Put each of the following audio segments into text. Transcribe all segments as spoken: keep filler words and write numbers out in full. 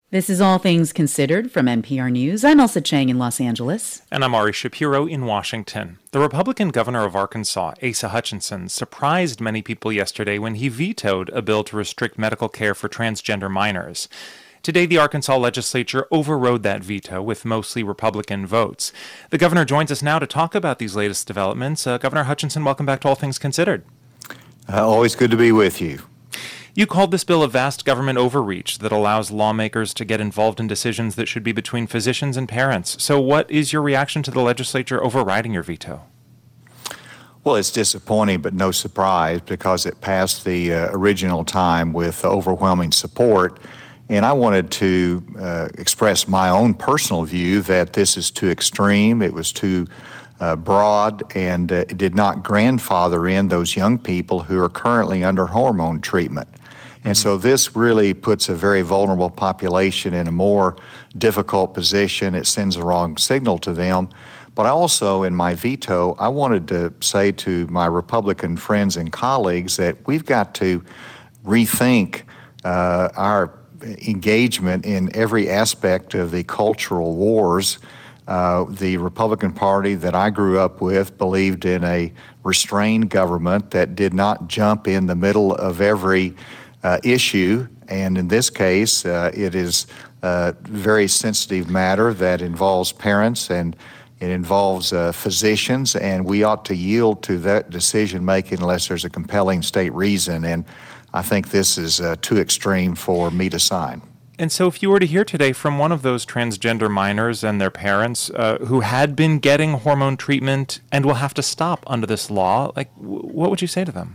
This is All Things Considered from N P R News. I'm Elsa Chang in Los Angeles. And I'm Ari Shapiro in Washington. The Republican governor of Arkansas, Asa Hutchinson, surprised many people yesterday when he vetoed a bill to restrict medical care for transgender minors. Today, the Arkansas legislature overrode that veto with mostly Republican votes. The governor joins us now to talk about these latest developments. Uh, Governor Hutchinson, welcome back to All Things Considered. Uh, always good to be with you. You called this bill a vast government overreach that allows lawmakers to get involved in decisions that should be between physicians and parents. So what is your reaction to the legislature overriding your veto? Well, it's disappointing, but no surprise, because it passed the uh, original time with overwhelming support. And I wanted to uh, express my own personal view that this is too extreme. It was too uh, broad, and uh, it did not grandfather in those young people who are currently under hormone treatment. And so this really puts a very vulnerable population in a more difficult position. It sends a wrong signal to them. But also in my veto, I wanted to say to my Republican friends and colleagues that we've got to rethink uh, our engagement in every aspect of the cultural wars. Uh, the Republican Party that I grew up with believed in a restrained government that did not jump in the middle of every Uh, issue, and in this case, uh, it is a very sensitive matter that involves parents and it involves uh, physicians, and we ought to yield to that decision making unless there's a compelling state reason. And I think this is uh, too extreme for me to sign. And so if you were to hear today from one of those transgender minors and their parents uh, who had been getting hormone treatment and will have to stop under this law, like, w- what would you say to them?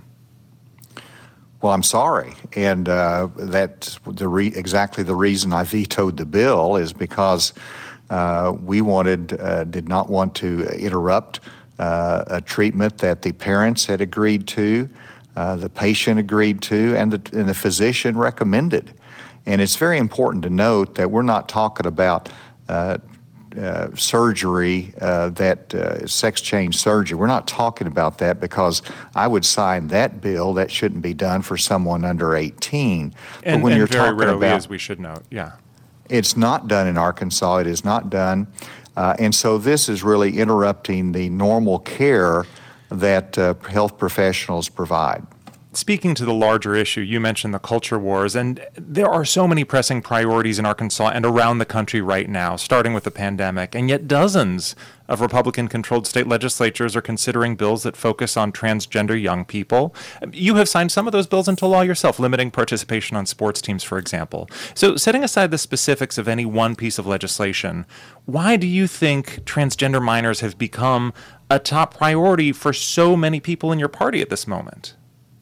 Well, I'm sorry, and uh, that's the re- exactly the reason I vetoed the bill is because uh, we wanted, uh, did not want to interrupt uh, a treatment that the parents had agreed to, uh, the patient agreed to, and the, and the physician recommended. And it's very important to note that we're not talking about uh, Uh, surgery, uh, that uh, sex change surgery. We're not talking about that because I would sign that bill. That shouldn't be done for someone under eighteen. And, but when and you're very talking rarely, about, as we should note, yeah. It's not done in Arkansas. It is not done. Uh, and so this is really interrupting the normal care that uh, health professionals provide. Speaking to the larger issue, you mentioned the culture wars, and there are so many pressing priorities in Arkansas and around the country right now, starting with the pandemic, and yet dozens of Republican-controlled state legislatures are considering bills that focus on transgender young people. You have signed some of those bills into law yourself, limiting participation on sports teams, for example. So setting aside the specifics of any one piece of legislation, why do you think transgender minors have become a top priority for so many people in your party at this moment?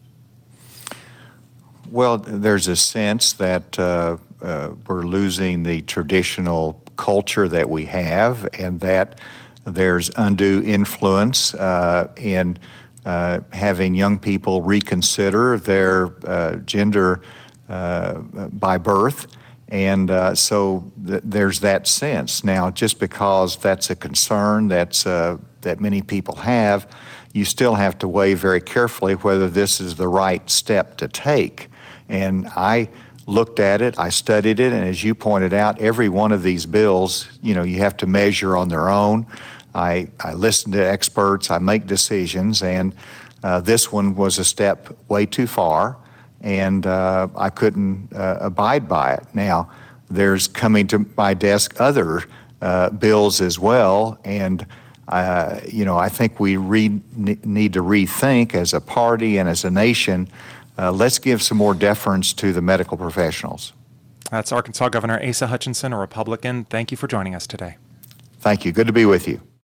Well, there's a sense that uh, uh, we're losing the traditional culture that we have, and that there's undue influence uh, in uh, having young people reconsider their uh, gender uh, by birth. And uh, so th- there's that sense. Now, just because that's a concern that's uh, that many people have, you still have to weigh very carefully whether this is the right step to take. And I looked at it, I studied it, and as you pointed out, every one of these bills, you know, you have to measure on their own. I, I listen to experts, I make decisions, and uh, this one was a step way too far, and uh, I couldn't uh, abide by it. Now, there's coming to my desk other uh, bills as well, and uh, you know, I think we re- need to rethink as a party and as a nation. Uh, let's give some more deference to the medical professionals. That's Arkansas Governor Asa Hutchinson, a Republican. Thank you for joining us today. Thank you. Good to be with you.